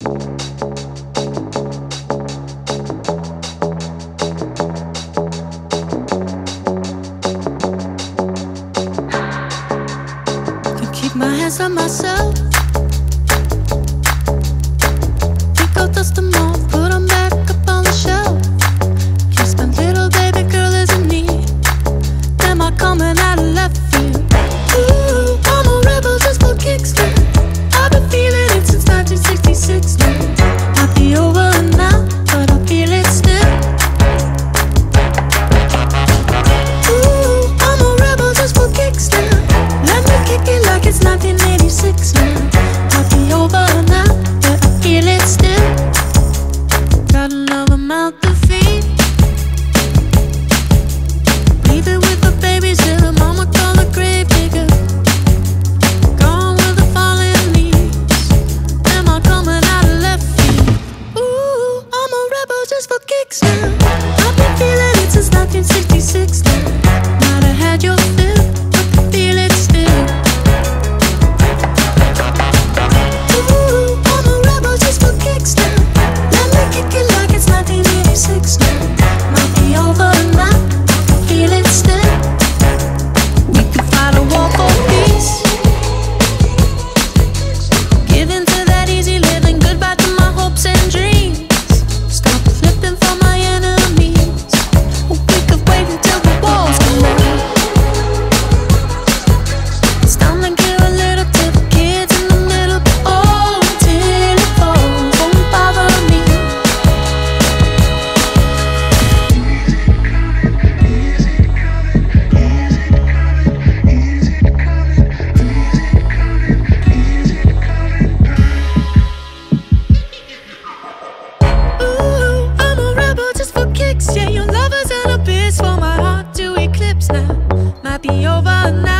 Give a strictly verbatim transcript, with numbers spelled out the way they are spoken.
Keep my hands on myself. Pick out dust them off, put them back up on the shelf. Kiss my little baby girl is in need. Am I coming out of left field? Ooh, I'm a rebel just for kicks now. I've been feeling it since nineteen sixty-six now. Might be over now, but I feel it still. Ooh, I'm a rebel just for kicks now. Let me kick it like it's nineteen eighty-six now. Might be over now, but I feel it still. Got another mouth to feed. Leave it with the babies till the mama call the grave digger. Gone with the falling leaves. Am I coming out of left field? Ooh, I'm a rebel just for kicks now. I've been feeling it since nineteen sixty-six now. Might have had your fill, but I feel it still. Ooh, I'm a rebel just for kicks now. Let me kick it like it's nineteen eighty-six now. Might be over now, I feel it still. We could fight a war for peace. Give in to that easy living, goodbye to my hopes and dreams. Stop flipping for my enemies. We could wait until the walls come down. It's time to give a little to the kids in the middle. Oh, till it falls, won't bother me. Ooh, I'm a rebel just for kicks. Yeah, your love is an abyss for my heart to eclipse now. Might be over now.